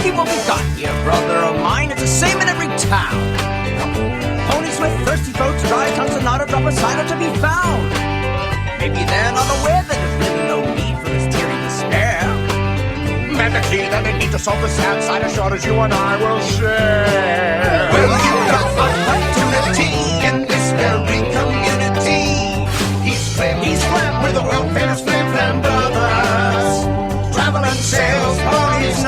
Look what we got here, brother of mine. It's the same in every town. Ponies with thirsty throats, dry tongues, and not a drop of cider to be found. Maybe they're not aware that there's really no need for this teary despair. And the key that they need to solve the sad cider shortage you and I will share. Well, you got opportunity in this very community. He's flam with the world famous Flim Flam Brothers. Travel and sales ponies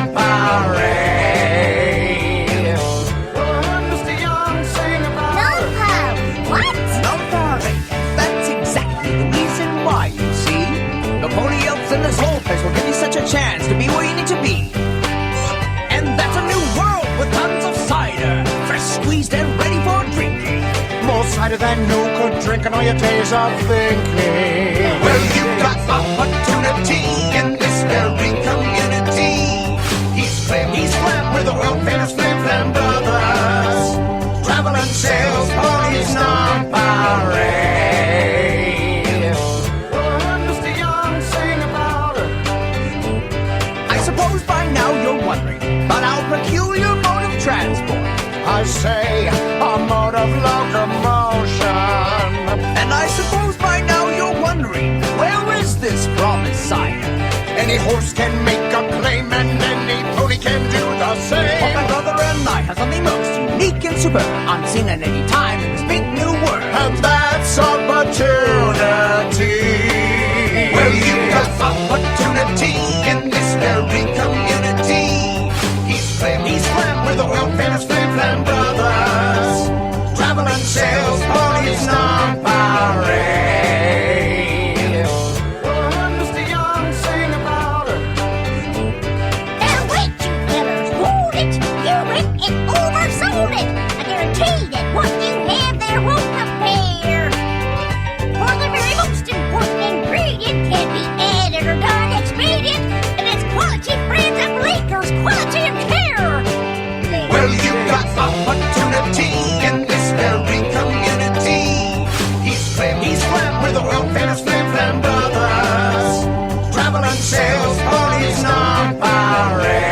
non-parade. What's the young saying about What? Non-parade. That's exactly the reason why, you see. The pony elves in this whole place will give you such a chance to be where you need to be. And that's a new world with tons of cider, fresh squeezed and ready for drinking. More cider than you could drink in all your days of thinking. Well, you got opportunity in this very community. He's flam with the world famous Flim Flam Brothers. Travel and sales ponies non-parade. What's the young saying about it? I suppose by now you're wondering about our peculiar mode of transport. I say a mode of locomotion. And I suppose by now you're wondering, where is this promised cider? Any horse can make a claim and any pony can do the same. My brother and I have something most unique and superb, unseen at any time in this big new world. And that's opportunity. Well, you got opportunity in this very community. He's flam with the world famous Flim Flam Brothers. Travel and sales ponies non-parade. What's the young saying about it? Now wait, you fellas, hold it! You went and oversold it! I guarantee that what you have there won't compare. For the very most important ingredient can be added or done expedient, and it's quality brands of liquors, quality and care. Well, you got opportunity in this very community. He's flam with the world famous Flim Flam Brothers. Travel and sales ponies non-parade.